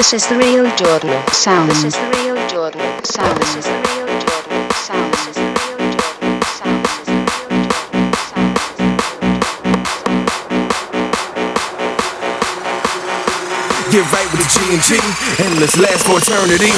This is the real Jordan sound. This is the real Jordan sound. This is the real Jordan sound. This is the real Jordan sound. This is the real Jordan sound. Get right with the G&G, and let's last for eternity.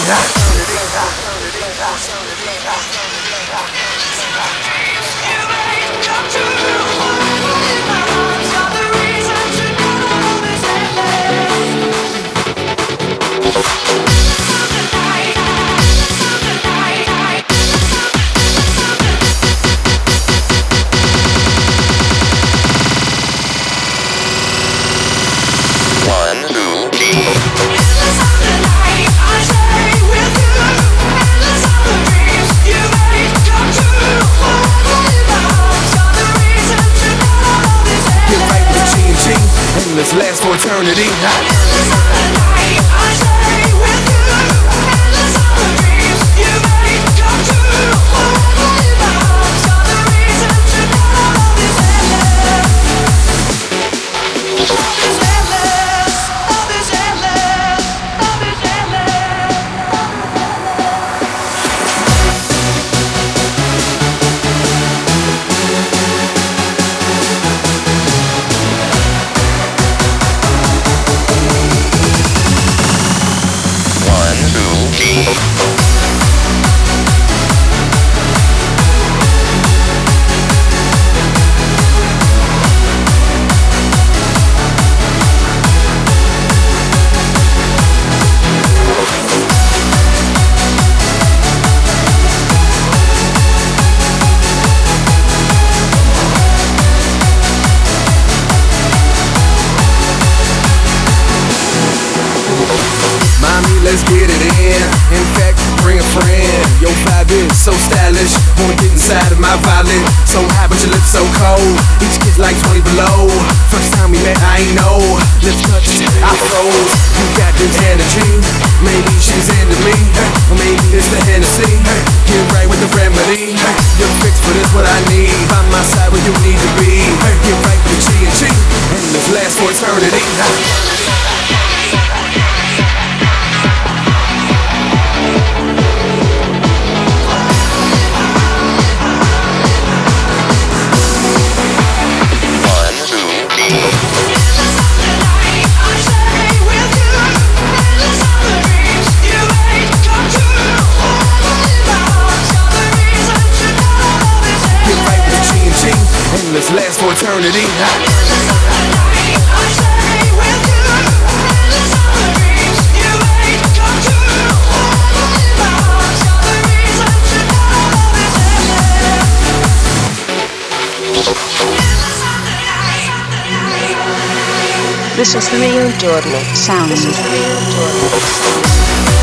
Let's last for eternity. Let's get it in. In fact, bring a friend. Your vibe is so stylish. Wanna get inside of my violin. So high, but your lips so cold. Each kid's like 20 below. First time we met, I ain't know. Lips touched, I froze. You got this energy. Maybe she's into me, or maybe it's the Hennessy. Get right with the remedy. You're fixed for this, what I need. By my side where you need to be. Get right with G&G, and let's last for eternity. Let's last for eternity. This is the real Jordan sound. This is the real Jordan sound.